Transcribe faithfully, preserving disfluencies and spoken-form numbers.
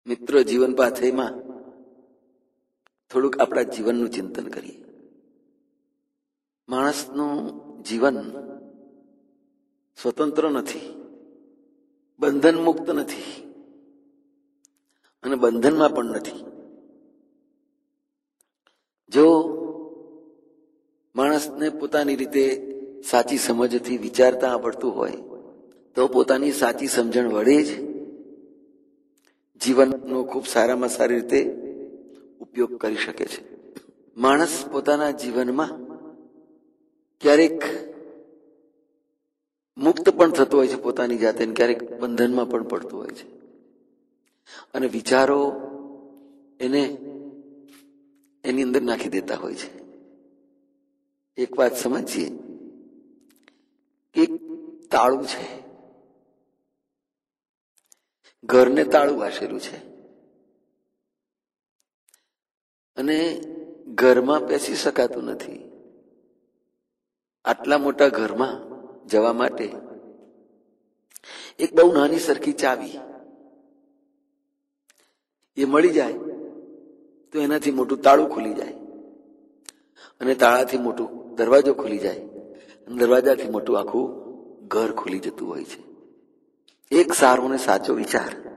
મિત્રો, જીવન પાથેયમાં થોડુંક આપણા જીવનનું ચિંતન કરીએ. માણસનું જીવન સ્વતંત્ર નથી, બંધન મુક્ત નથી અને બંધનમાં પણ નથી. જો માણસને પોતાની રીતે સાચી સમજથી વિચારતા આવડતું હોય તો પોતાની સાચી સમજણ વડે જ જીવનનો ખૂબ સારામાં સારી રીતે ઉપયોગ કરી શકે છે. માણસ પોતાના જીવનમાં ક્યારેક મુક્ત પણ થતો હોય છે પોતાની જાતે, ક્યારેક બંધનમાં પણ પડતો હોય છે અને વિચારો એને એની અંદર નાખી દેતા હોય છે. એક વાત સમજીએ કે તાળું છે, ઘરને તાળું વાસેલું છે અને ઘરમાં બેસી શકાતું નથી. આટલા મોટા ઘરમાં જવા માટે એક બહુ નાની સરખી ચાવી એ મળી જાય તો એનાથી મોટું તાળું ખુલી જાય અને તાળાથી મોટું દરવાજો ખુલી જાય અને દરવાજાથી મોટું આખું ઘર ખુલી જતું હોય છે. એક સારો ને સાચો વિચાર